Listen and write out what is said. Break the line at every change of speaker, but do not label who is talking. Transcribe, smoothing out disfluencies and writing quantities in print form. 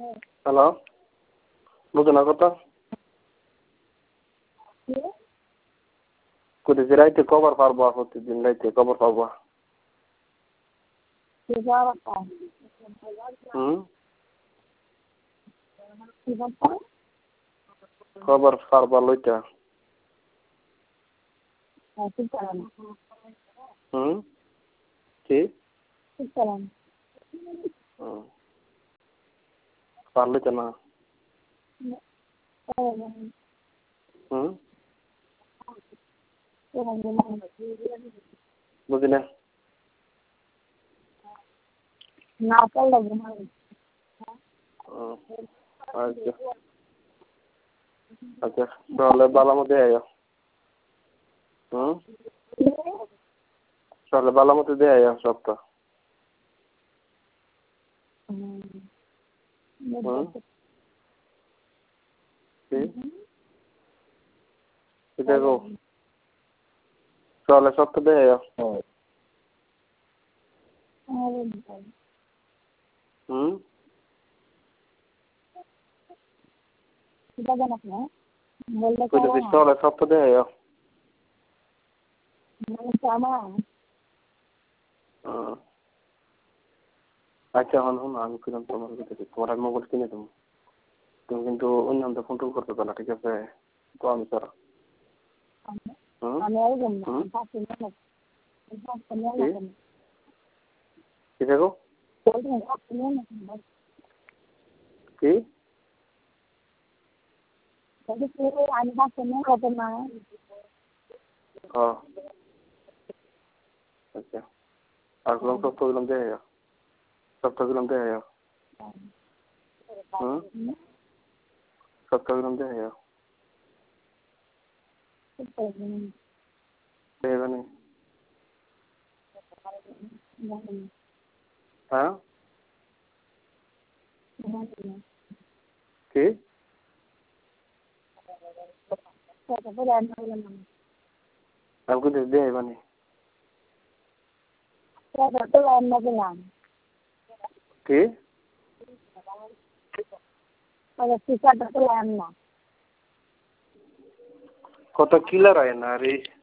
Hello, বুঝো না কথা? কোথায় রাইতে কবার পারবা? প্রতিদিন রাইতে কবার পারবা? কবার পারবা লইটা? কি পারলে তো না? বুঝি না। আচ্ছা আচ্ছা, তাহলে বালা মতো আইও। তাহলে বালা মতো দিয়ে আইও সপ্তাহ। দেখো, তাহলে সপ্তাহ দিয়ে আইও। তাহলে সপ্তাহ দিয়ে আইও। আচ্ছা, হন হন, আমি কিরম তোমার কাছে তোমার মোবাইল কিনে দেবো। তুমি কিন্তু অন্য ফোন টোন করতে পারো, ঠিক আছে? তো আমি করো। কি দেখো? কি? আচ্ছা, আর কোন সপ্তাহ দিলাম দিয়ে আইও। সপ্তাহ দিলাম দিয়ে আইও। সপ্তাহ দিলাম দিয়ে আইও। দেবে নি? হ্যাঁ? কি? আমি কিন্তু দিয়ে আইবা নি। কি? কত কিলার হয় না রে।